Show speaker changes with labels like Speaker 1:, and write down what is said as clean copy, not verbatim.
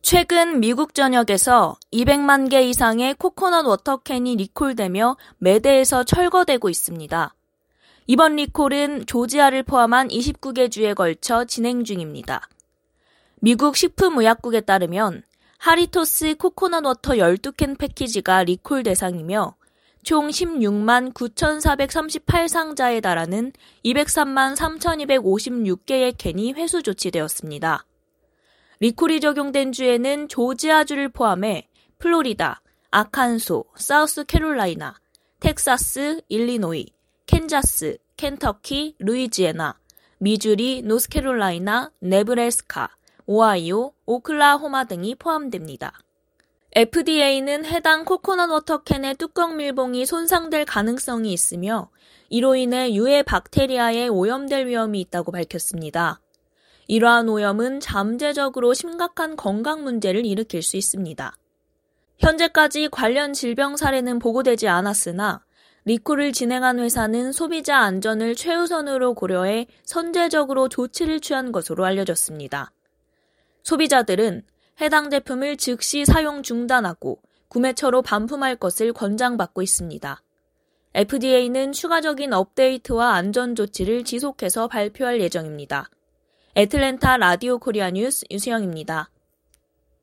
Speaker 1: 최근 미국 전역에서 200만 개 이상의 코코넛 워터캔이 리콜되며 매대에서 철거되고 있습니다. 이번 리콜은 조지아를 포함한 29개 주에 걸쳐 진행 중입니다. 미국 식품의약국에 따르면 하리토스 코코넛 워터 12캔 패키지가 리콜 대상이며 총 16만 9,438상자에 달하는 203만 3,256개의 캔이 회수 조치되었습니다. 리콜이 적용된 주에는 조지아주를 포함해 플로리다, 아칸소, 사우스캐롤라이나, 텍사스, 일리노이, 캔자스, 켄터키, 루이지애나, 미주리, 노스캐롤라이나, 네브래스카, 오하이오, 오클라호마 등이 포함됩니다. FDA는 해당 코코넛 워터캔의 뚜껑 밀봉이 손상될 가능성이 있으며 이로 인해 유해 박테리아에 오염될 위험이 있다고 밝혔습니다. 이러한 오염은 잠재적으로 심각한 건강 문제를 일으킬 수 있습니다. 현재까지 관련 질병 사례는 보고되지 않았으나 리콜을 진행한 회사는 소비자 안전을 최우선으로 고려해 선제적으로 조치를 취한 것으로 알려졌습니다. 소비자들은 해당 제품을 즉시 사용 중단하고 구매처로 반품할 것을 권장받고 있습니다. FDA는 추가적인 업데이트와 안전 조치를 지속해서 발표할 예정입니다. 애틀랜타 라디오 코리아 뉴스 유수영입니다.